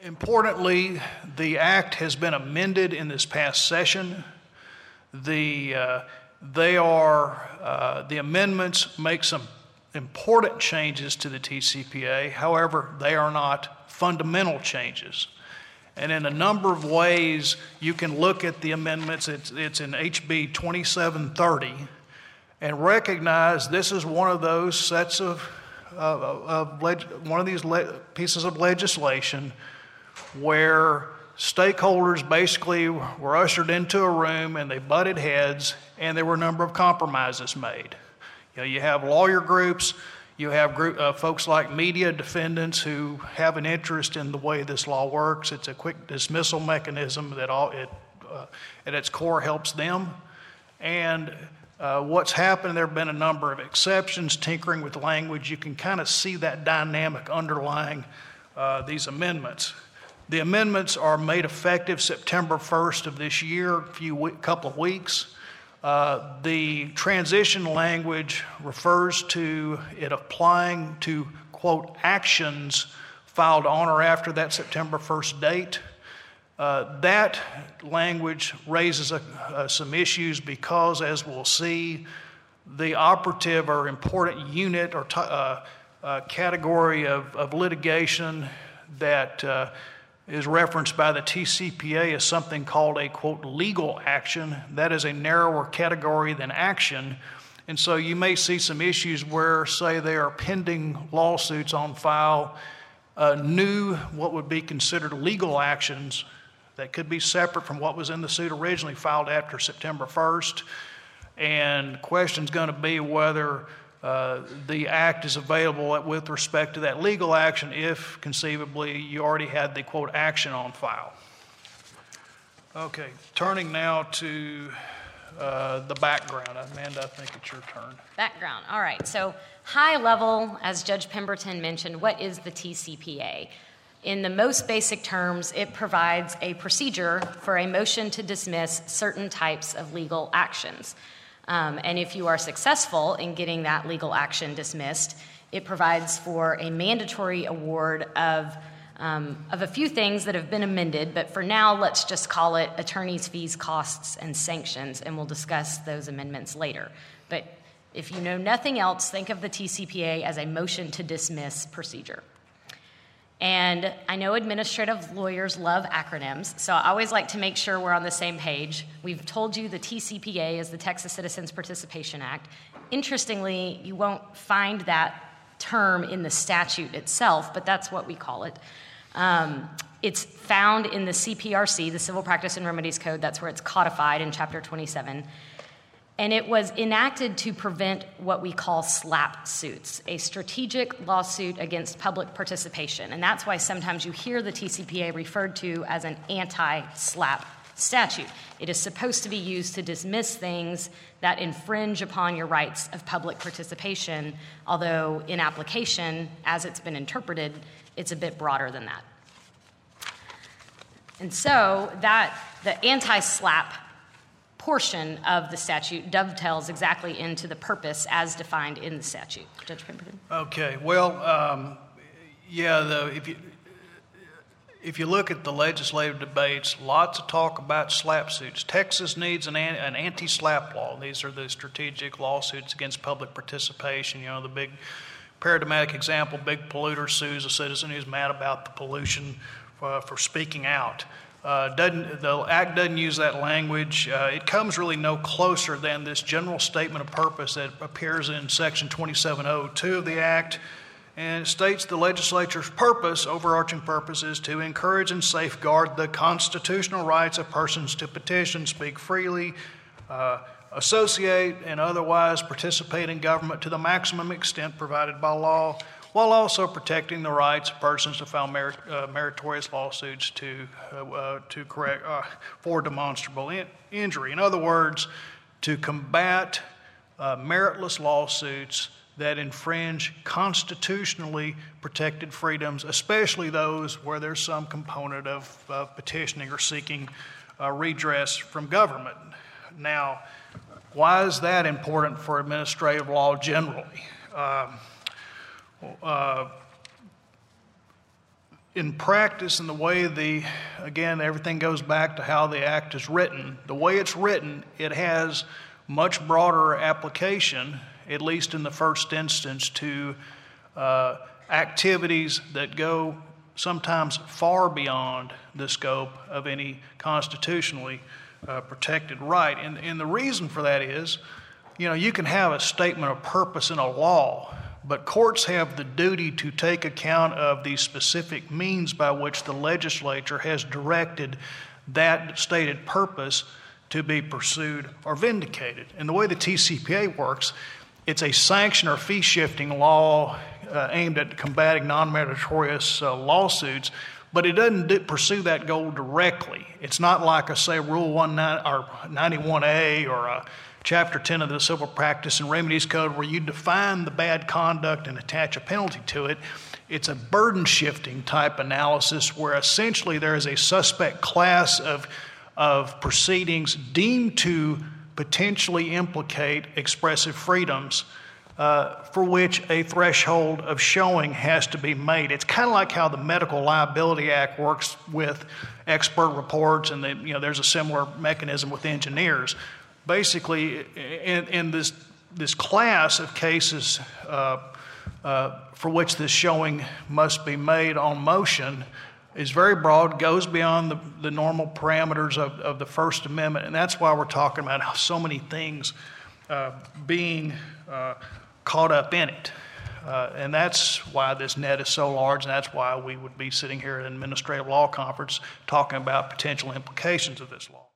Importantly, the act has been amended in this past session. The amendments make some important changes to the TCPA. However, they are not fundamental changes. And in a number of ways, you can look at the amendments. It's in HB 2730, and recognize this is one of those sets of pieces of legislation where stakeholders basically were ushered into a room and they butted heads, and there were a number of compromises made. You have lawyer groups, you have folks like media defendants who have an interest in the way this law works. It's a quick dismissal mechanism that at its core helps them. And what's happened, there have been a number of exceptions, tinkering with language. You can kind of see that dynamic underlying these amendments. The amendments are made effective September 1st of this year, couple of weeks. The transition language refers to it applying to, quote, actions filed on or after that September 1st date. That language raises some issues because, as we'll see, the operative or important unit or category of litigation that is referenced by the TCPA is something called a, quote, legal action. That is a narrower category than action. And so you may see some issues where, say, there are pending lawsuits on file, new, what would be considered legal actions that could be separate from what was in the suit originally filed after September 1st. And the question's going to be whether the act is available with respect to that legal action if, conceivably, you already had the, quote, action on file. Okay, turning now to the background. Amanda, I think it's your turn. Background, all right. So high level, as Judge Pemberton mentioned, what is the TCPA? In the most basic terms, it provides a procedure for a motion to dismiss certain types of legal actions. And if you are successful in getting that legal action dismissed, it provides for a mandatory award of a few things that have been amended, but for now, let's just call it attorney's fees, costs, and sanctions, and we'll discuss those amendments later. But if you know nothing else, think of the TCPA as a motion to dismiss procedure. And I know administrative lawyers love acronyms, so I always like to make sure we're on the same page. We've told you the TCPA is the Texas Citizens Participation Act. Interestingly, you won't find that term in the statute itself, but that's what we call it. It's found in the CPRC, the Civil Practice and Remedies Code. That's where it's codified in Chapter 27. And it was enacted to prevent what we call SLAP suits, a strategic lawsuit against public participation. And that's why sometimes you hear the TCPA referred to as an anti-SLAP statute. It is supposed to be used to dismiss things that infringe upon your rights of public participation, although in application, as it's been interpreted, it's a bit broader than that. And so the anti-SLAP portion of the statute dovetails exactly into the purpose as defined in the statute. Judge Pemberton? Okay, well, if you look at the legislative debates, lots of talk about SLAP suits. Texas needs an anti-SLAP law. These are the strategic lawsuits against public participation. You know, the big paradigmatic example, big polluter sues a citizen who's mad about the pollution for speaking out. The Act doesn't use that language. It comes really no closer than this general statement of purpose that appears in Section 2702 of the Act, and it states the legislature's purpose, overarching purpose, is to encourage and safeguard the constitutional rights of persons to petition, speak freely, associate, and otherwise participate in government to the maximum extent provided by law, while also protecting the rights of persons to file meritorious lawsuits for demonstrable injury. In other words, to combat meritless lawsuits that infringe constitutionally protected freedoms, especially those where there's some component of petitioning or seeking redress from government. Now, why is that important for administrative law generally? in practice, and the way again, everything goes back to how the act is written. The way it's written, it has much broader application, at least in the first instance, to activities that go sometimes far beyond the scope of any constitutionally protected right. And the reason for that is, you can have a statement of purpose in a law, but courts have the duty to take account of the specific means by which the legislature has directed that stated purpose to be pursued or vindicated. And the way the TCPA works, it's a sanction or fee shifting law aimed at combating non-meritorious lawsuits, but it doesn't pursue that goal directly. It's not like Rule 91A or Chapter 10 of the Civil Practice and Remedies Code, where you define the bad conduct and attach a penalty to it. It's a burden-shifting type analysis where essentially there is a suspect class of proceedings deemed to potentially implicate expressive freedoms for which a threshold of showing has to be made. It's kind of like how the Medical Liability Act works with expert reports, and there's a similar mechanism with engineers. Basically, in this class of cases for which this showing must be made on motion is very broad, goes beyond the normal parameters of the First Amendment, and that's why we're talking about how so many things being caught up in it. And that's why this net is so large, and that's why we would be sitting here at an administrative law conference talking about potential implications of this law.